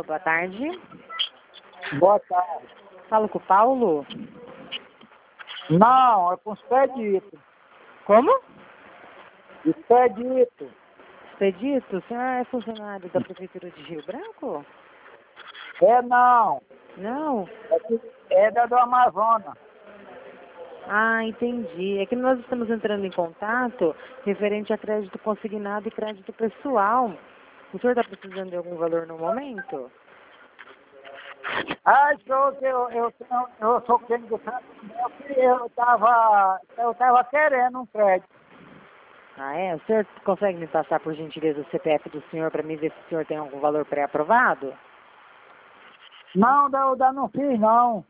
Boa tarde. Boa tarde. Falo com o Paulo. Não, é com Expedito. Como? Expedito. Expedito? O senhor é funcionário da Prefeitura de Rio Branco? É não. Não? É da do Amazonas. Ah, entendi. É que nós estamos entrando em contato referente a crédito consignado e crédito pessoal. O senhor está precisando de algum valor no momento? Ah, eu sou cliente do Santo eu tava querendo um crédito. Ah, é? O senhor consegue me passar, por gentileza, o CPF do senhor para mim ver se o senhor tem algum valor pré-aprovado? Não, eu não fiz não.